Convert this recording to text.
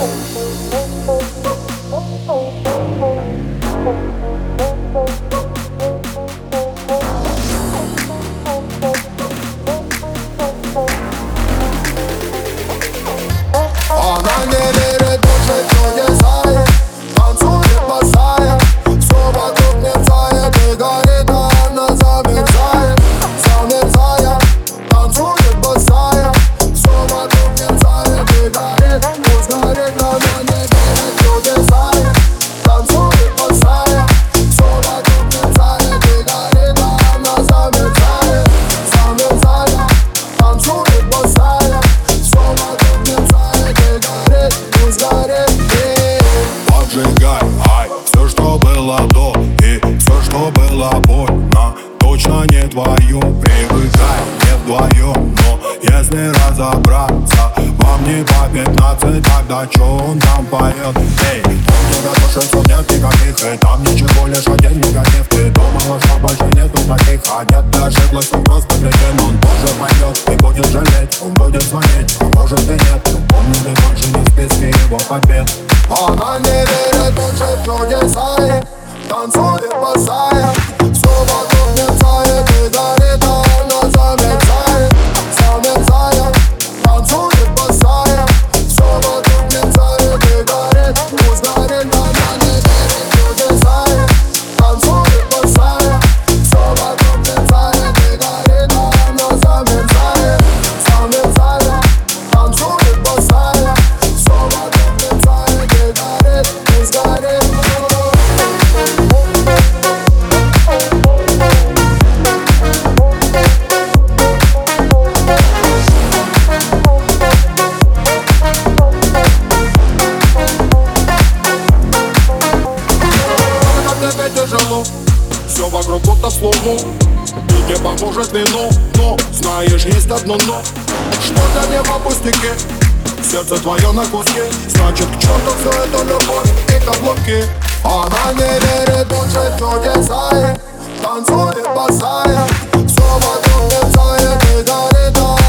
Она не верит больше в чудеса, танцует босая, все вокруг мерцает и горит, а она замерзает, замерзая. Танцует босая, все вокруг мерцает и горит, пусть горит. Она не верит в чудеса, танцует босая, все вокруг мерцает и горит, а она замерзает, замерзая. Танцует босая, все вокруг мерцает и горит, пусть горит. Поджигай, ай, все, что было до, и все, что было больно, точно не твое. Привыкай, не вдвоем, но если разобраться, вам не по 15, тогда чё он там поет? Эй, он не дотошен, нет никаких, и там ничего, лишь один негатив. Ты думала, что больше нету таких, а нет, ты ошиблась, он просто кретин. Он тоже пойдет и будет жалеть, он будет звонить, а может и нет. Помни, ты больше не в списке его побед. Она не верит больше в чудеса, танцует босая, все вокруг мерцает и горит, а она замерзает, замерзая. Танцует босая, все вокруг мерцает и горит, пусть горит. Она не верит в чудеса, танцует босая, все вокруг мерцает и горит, а она замерзает, замерзая. Танцует босая, все вокруг мерцает и горит, пусть горит. Тяжело, все вокруг будто слому, и не поможет вино. Но, знаешь, есть одно но, что для неба пустяки, сердце твое на куски. Значит, к черту все это любовь и каблуки. Она не верит больше в чудеса, танцует босая, все вокруг мерцает и горит, а